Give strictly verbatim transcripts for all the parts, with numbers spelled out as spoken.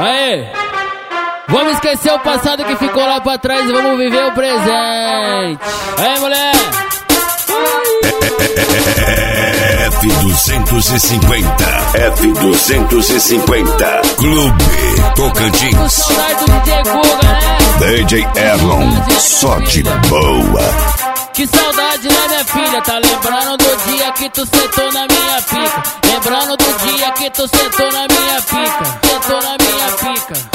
Aê! Vamos esquecer o passado que ficou lá pra trás e vamos viver o presente. Aê, mulher! F duzentos e cinquenta, F duzentos e cinquenta, Clube Tocantins. Saudade do D J Guga, né? D J Erlon, só de boa. Que saudade, né, minha filha? Tá lembrando do dia que tu sentou na minha pica? Lembrando do dia que tu sentou na minha pica? Sentou na minha pica.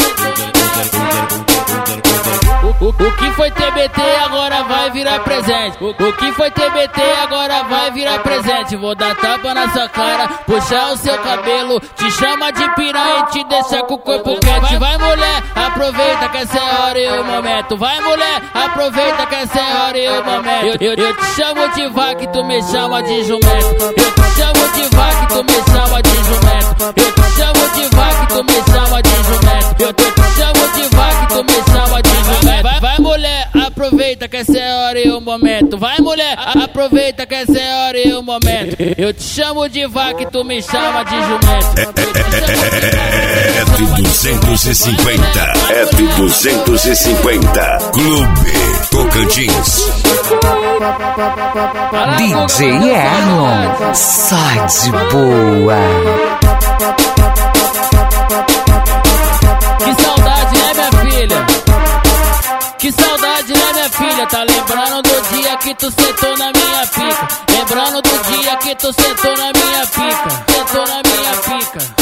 O, o, o que foi T B T agora vai virar presente. O, o que foi T B T agora vai virar presente. Vou dar tapa na sua cara, puxar o seu cabelo, te chama de piranha e te deixar com o corpo quente. Vai, mulher, aproveita que essa é a hora e o momento. Vai, mulher, aproveita que essa é a hora e o momento. Eu, eu, eu te chamo de vaca e tu me chama de jumento. Eu te chamo de vaca e tu me chama de jumento. Eu te chamo de vaca e tu me chama de jumento. Eu te chamo de vaca e tu me chama de jumento. Vai, vai, mulher, aproveita que essa é a hora e o momento. Vai, mulher, aproveita que essa é a hora e o momento. Eu te chamo de vaca e tu me chama de jumento. F duzentos e cinquenta, F duzentos e cinquenta, Clube Tocantins. D J Erlon, sai de boa. Que saudade, né, minha filha? Que saudade, né, minha filha? Tá lembrando do dia que tu sentou na minha pica? Lembrando do dia que tu sentou na minha pica? Sentou na minha pica.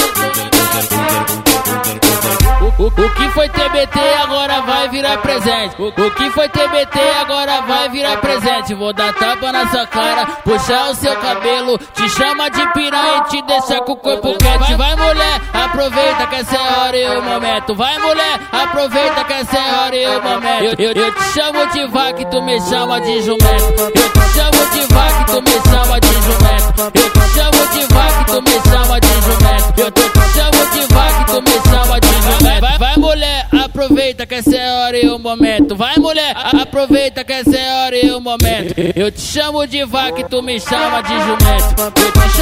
O, o, o que foi T B T agora vai virar presente. O, o que foi T B T agora vai virar presente. Vou dar tapa na sua cara, puxar o seu cabelo, te chama de piranha e te deixar com o corpo quente. Vai, mulher, aproveita que essa é a hora e o momento. Vai, mulher, aproveita que essa é a hora e o momento. Eu, eu, eu te chamo de vaca e tu me chama de jumento. Eu te chamo de vaca e tu me chama de jumento. Eu te chamo de vaca e tu me chama de jumento. Eu te chamo de vaca e tu me chama de jumento. Vai, vai, mulher, aproveita que essa é a hora e o momento. Vai, mulher, aproveita que essa é a hora e o momento. Eu te chamo de vaca e tu me chama de jumento. Eu te